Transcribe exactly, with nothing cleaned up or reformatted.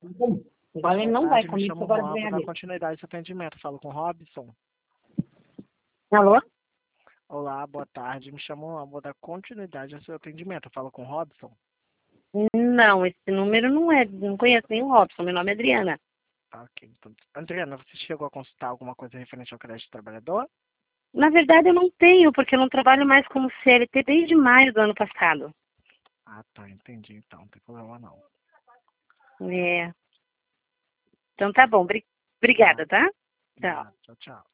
Agora ele Boa não vai tarde, me comigo, chamo agora Juan, vem vou dar ali. continuidade a esse atendimento. Falo com o Robson. Alô? Olá, boa tarde, me chamo Juan, vou dar continuidade ao seu atendimento. Falo com o Robson. Não, esse número não é, não conheço nem o Robson, meu nome é Adriana. Ah, ok, então. Adriana, você chegou a consultar alguma coisa referente ao crédito do trabalhador? Na verdade eu não tenho, porque eu não trabalho mais como C L T desde maio do ano passado. Ah, tá, entendi, então, não tem problema não. É. Então tá bom, Bri- obrigada, tá? Tchau. Nada, tchau, tchau.